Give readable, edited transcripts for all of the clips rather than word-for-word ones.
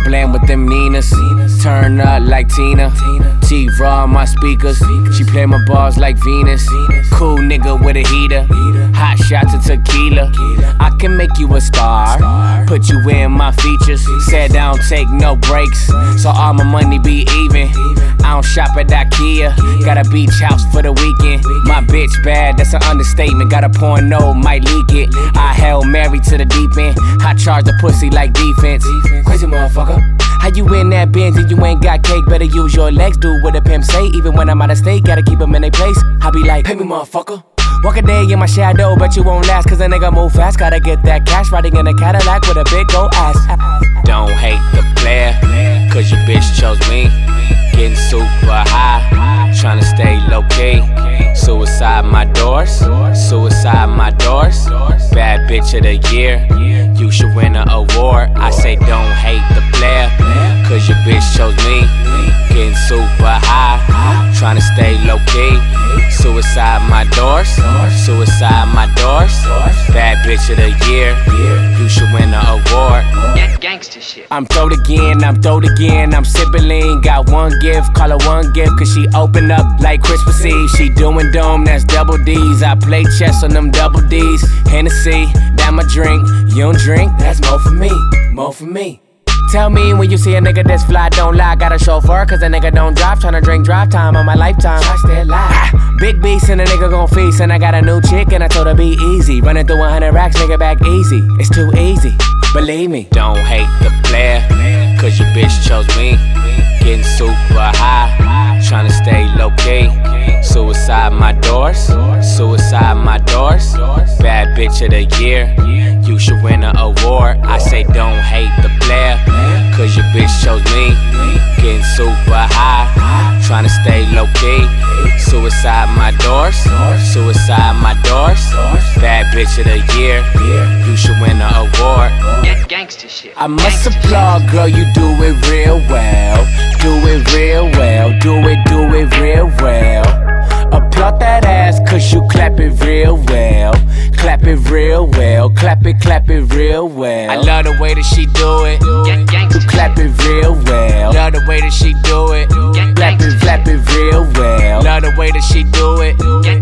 blend with them Ninas. Turn up like Tina. T-Raw on my speakers. She play my bars like Venus. Cool nigga with a heater. Hot shot to tequila. I can make you a star. Put you in my features. Said I don't take no breaks, so all my money be even. I don't shop at IKEA. Got a beach house for the weekend. My bitch bad, that's an understatement. Got a porno, might leak it. I Hail Mary to the deep end. I charge the pussy like defense. Crazy motherfucker. How you in that Benz and you ain't got cake? Better use your legs, do what a pimp say. Even when I'm out of state, gotta keep them in their place. I be like, pay me motherfucker. Walk a day in my shadow, but you won't last, cause a nigga move fast. Gotta get that cash, riding in a Cadillac with a big old ass. Don't hate the player, cause your bitch chose me. Getting super high, tryna stay low key. Suicide my doors, suicide my doors. Bad bitch of the year, you should win an award. I say don't hate the player, cause your bitch chose me. Getting super high, tryna stay low key. Suicide my doors, suicide my doors. Bad bitch of the year, you should win an award. Gangsta shit. I'm throwed again, I'm sipping lean. Got one gift, call her one gift, cause she open up like Christmas Eve. She doing dome, that's double D's. I play chess on them double D's. Hennessy, that my drink. You don't drink, that's more for me, more for me. Tell me when you see a nigga that's fly, don't lie. Got a chauffeur, cause a nigga don't drive. Tryna drink drive time on my lifetime. I stay alive. Big beast and a nigga gon' feast. And I got a new chick and I told her be easy. Running through 100 racks, nigga back easy. It's too easy, believe me. Don't hate the player, cause your bitch chose me. Getting super high, tryna stay low key. Suicide my doors, suicide my doors. Bad bitch of the year, you should win an award. I say don't hate the player, cause your bitch chose me. Getting super high, tryna stay low key. Suicide my doors, suicide my doors. Bad bitch of the year, you should win an award. Gangsta shit. I must applaud, girl, you do it real well. Do it real well, do it real well. Applaud that ass, cause you clap it real well. Clap it real well, clap it real well. I love the way that she do it. You clap it real well. Love the way that she do it. Flap it real well. Love the way that she do it.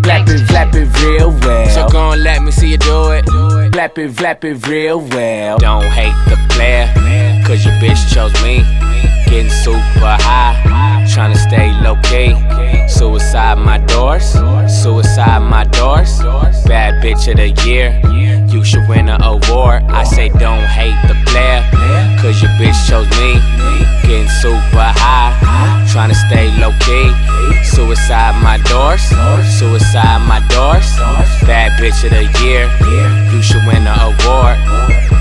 Flap it real well. So gon' let me see you do it. Flap it real well. Don't hate the player, cause your bitch chose me. Getting super high, tryna stay low key. Suicide my doors, suicide my doors. Bad bitch of the year, you should win an award. I say don't hate the player, cause your bitch chose me. Getting super high, tryna stay low key. Suicide my doors, suicide my doors. Bad bitch of the year, you should win an award.